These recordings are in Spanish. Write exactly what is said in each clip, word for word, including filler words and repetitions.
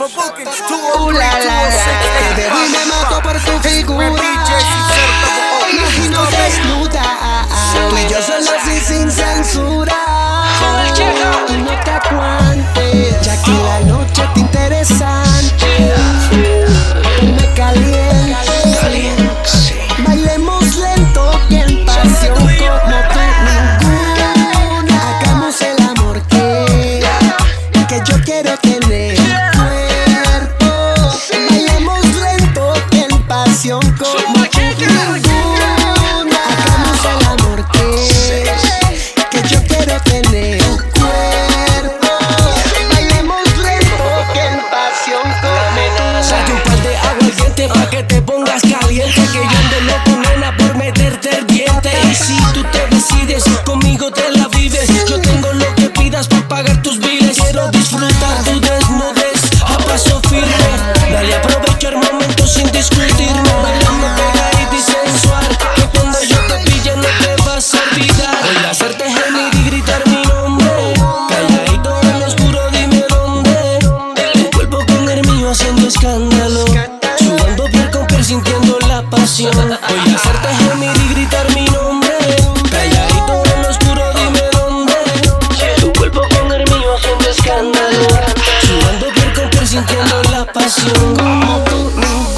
Uh, la, la, la. Te veo y me mato por tu figura. Imagino desnuda. Tú y yo solo así sin censura. Y no te aguantes, ya que la noche está interesante. Me caliente. Bailemos lento que en pasión como tú ninguna. Hagamos el amor que, que yo quiero tener. Como tú ninguna. Hagamos el amor que, que yo quiero tener tu cuerpo. Bailemos lento que en pasión como. Saque un par de agua hirviente pa' que te pongas caliente. Que yo ando loco, nena, por meterte el diente. Y si tú te decides, conmigo te la vives. Yo tengo lo que pidas pa' pagar tus biles. Quiero disfrutar tu desnudez a paso firme. Dale, aprovecha el momento sin discutirme. Bailando pegadita y sensual, que cuando yo te pille no te vas a olvidar. Voy a hacerte gemir y gritar mi nombre. Calladito en lo oscuro, dime dónde. Tu cuerpo con el mío haciendo escándalo, sudando piel con piel sintiendo la pasión. Voy a hacerte gemir y gritar mi nombre. Calladito en lo oscuro, dime dónde. Tu cuerpo con el mío haciendo escándalo, sudando piel con piel sintiendo la pasión. Como tú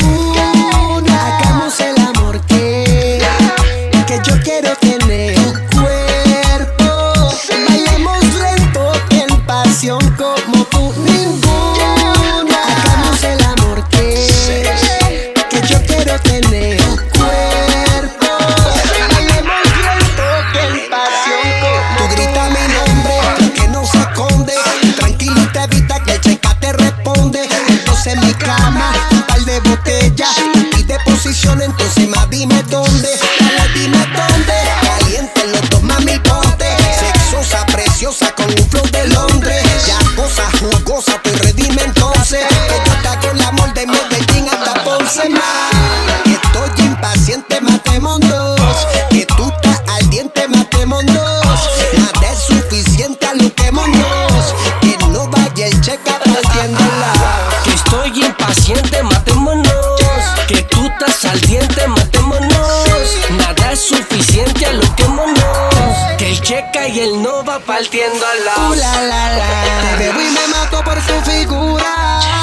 ninguna. Hagamos el amor que, que yo quiero tener tu cuerpo. Bailemos lento que en pasión como tú ninguna. Hagamos el amor que, que yo quiero tener tu cuerpo. Bailemos lento que en pasión como tú. Grita mi nombre, que no se esconde. Tranquilita, evita que el checa te responde. Entonces mi cama, un par de botellas y de posición, entonces más dime dónde. Dale, dime dónde. Caliente los dos, mami, ponte. Sexosa, preciosa, con un flow de Londres. Ya cosa jugosa, pues redime entonces. Que yo te hago el amor de Medellín hasta Ponce más. Que estoy impaciente, matémonos. Que tú estás ardiente, matémonos. Nada es suficiente, aloquémonos. Que no vaya el checa partiéndola. Que estoy impaciente, matémonos. Que tú estás al diente, matémonos. Nada es suficiente, aloquémonos. Que el checa y el no va partiendo al lado. Uh, la, la, la. Te veo y me mato por tu figura.